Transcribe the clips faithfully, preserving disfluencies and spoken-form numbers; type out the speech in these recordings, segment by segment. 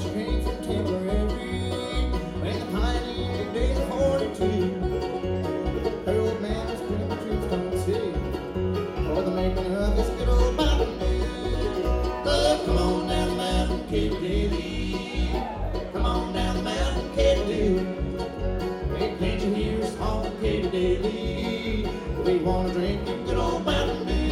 she came from Tipperary in the pioneering days of forty-two. Her old man was putting the troops on the city for the making of this good old mountain dew. Oh, come on down the mountain, Katy Daly. Come on down the mountain, Katy Dew. Hey, can't you hear us on Katy Daly? We want to drink your good old Mountain Dew.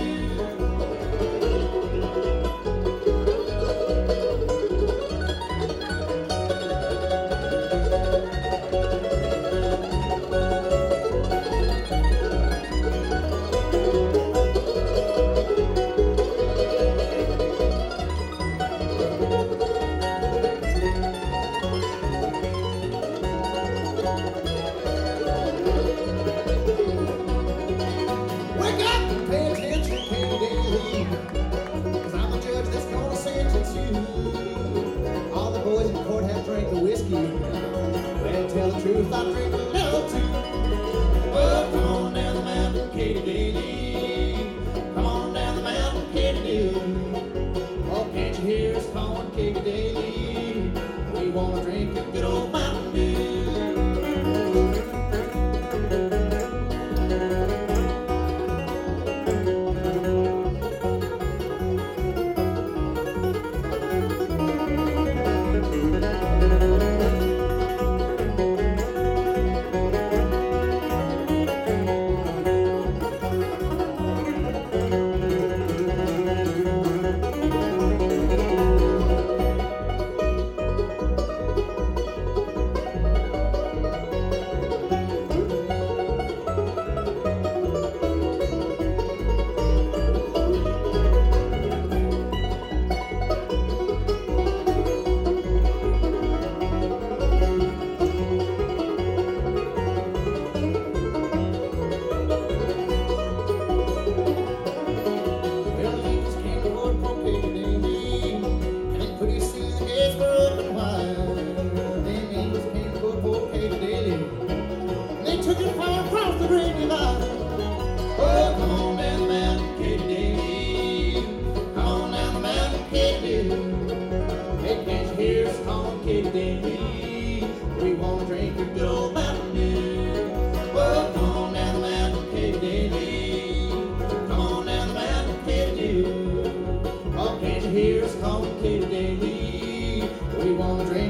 Wake up and pay attention, Katy Daly, 'cause I'm the judge that's gonna sentence you. All the boys in court have drank the whiskey. Well, tell the truth, I drink a little too. Oh, come on down the mountain, Katy Daly. Come on down the mountain, Katy Dew. Oh, can't you hear us calling, Katy Daly? We wanna drink a good old Mountain Dew. Well, he just came to court for Katy Daly, and pretty soon the gates were open wide. Them angels came to court for Katy Daly, and they took it far across the great divide. Oh, come on down the mountain, Katy Daly. Come on down the mountain, Katy Dew. Hey, can't you hear us calling, Katy Daly? We wanna drink your good old Mountain Dew. Oh, come on down the mountain, Katy Daly. Come on down the mountain, Katy Dew. Oh, can't you hear us calling, Katy Daly? We wanna drink